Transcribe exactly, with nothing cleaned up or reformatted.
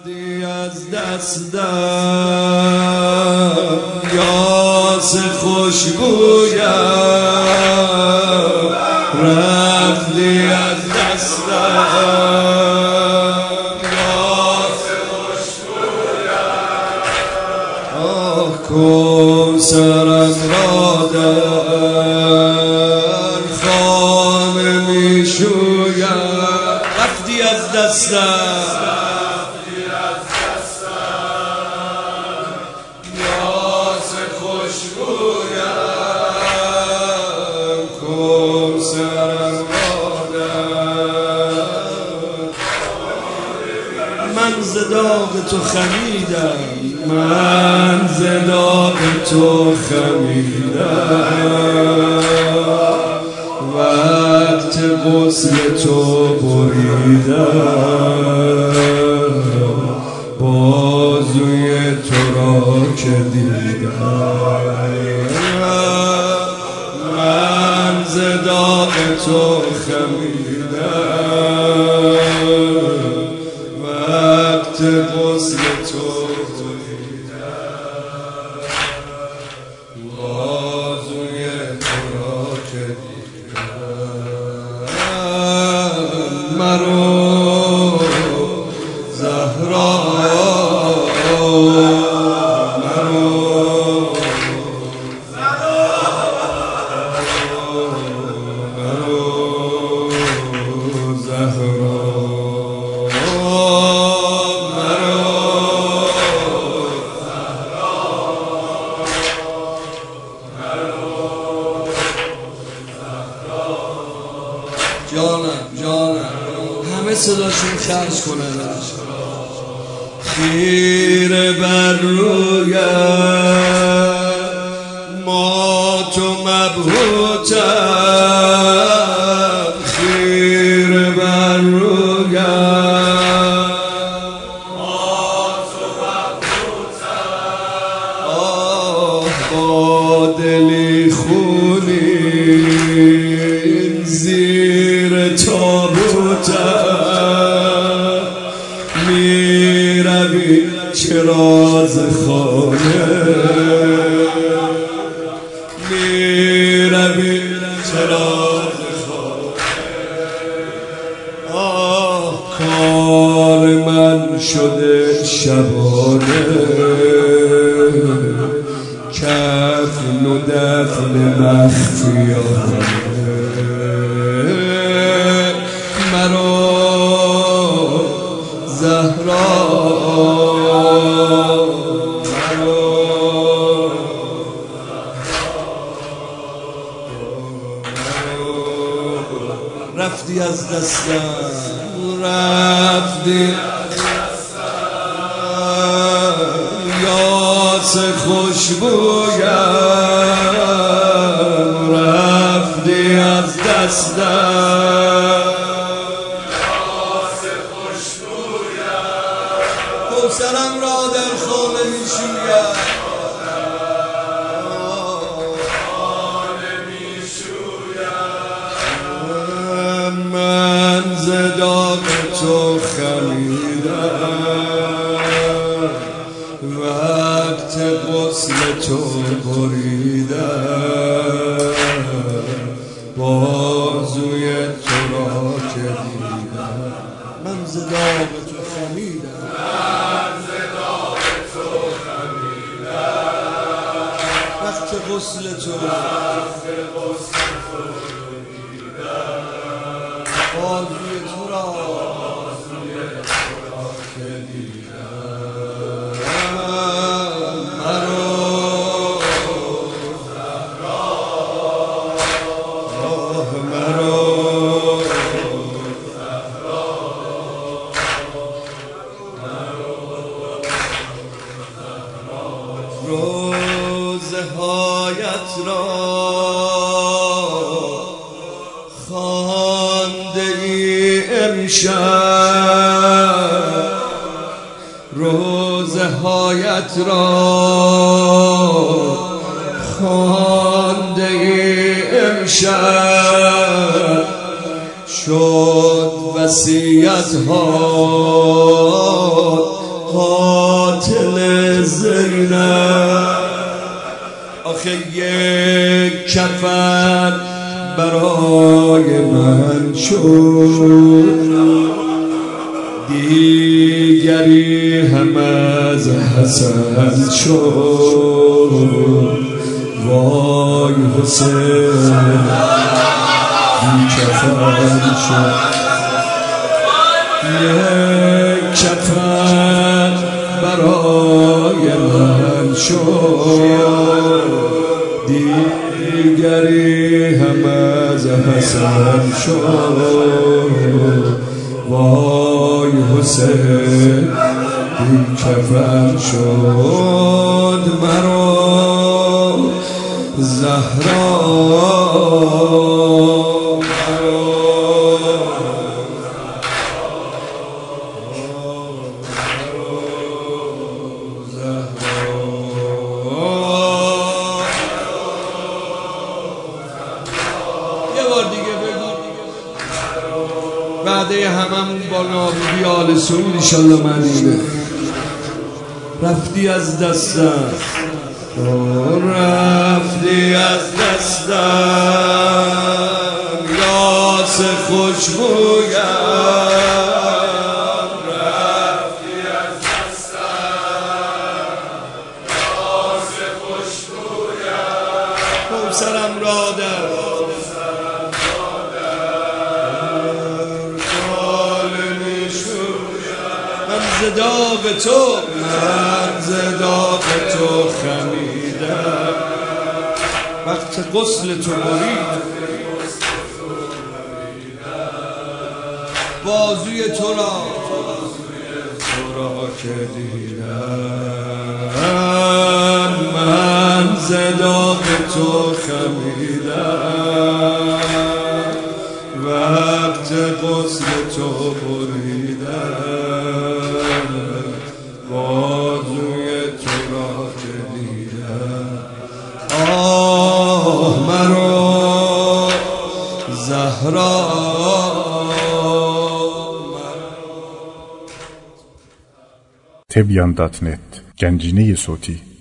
رفتی از دستم یاس خوشبویم، رفتی از دستم یاس خوشبویم. آه کوثرم را در خانه می شویم، رفتی از دستم من ز داغ تو خمیدم، من ز داغ تو خمیدم، وقت غسل تو بریدم، بازوی تو را که دیدم، من ز داغ تو خمیدم، وقت غسل تو بریدم، بازوی تو را که دیدم. مرو زهرا جانم جانم همه صداشون خرج کنن، خیره بر رویم مات و مبهوتم، خیره بر رویم مات و مبهوتم، آه با دلی خونین زیر تابوتم، می روی چرا ز خانه، می روی چرا ز خانه، آه کار من شده شبانه، کفن و دفن مخفیانه. مرو زهرا مرو رفتی از دستم، رفتی از دستم یاس خوشبویم، رفتی از دستم کوثرم را در خانه می شویم، من ز داغ تو خمیدم، وقت غسل تو بریدم، بازوی تو را که دیدم. من ز داغ تو خمیدم، وقت غسل تو بازوی تو را که دیدم. مرو آه مرو روزهایت را خوانده ای امشب، روزهایت را خوانده ای امشب، شد وصیت ها کفن برای من شد، دیگری هم از حسن شد. وای حسین بی کفن شد، یک کفن برای من شد، دیگری هم از حسن شد. وای حسین بی کفن شد، مرا زهرا بعده هممون با نابودی آل سعود انشالله مدینه. رفتی از دستم، رفتی از دستم یاس خوشبویم، رفتی از دستم یاس خوشبویم. کوثرم را در داغ تو، من ز داغ تو خمیدم، وقت غسل تو برید بازوی تو را تو را که دیدم، من ز داغ تو خمیدم، وقت غسل تو بریدم، بازوی تو را که دیدم. آه مرا زهرا. تبیان دات نت گنجینه صوتی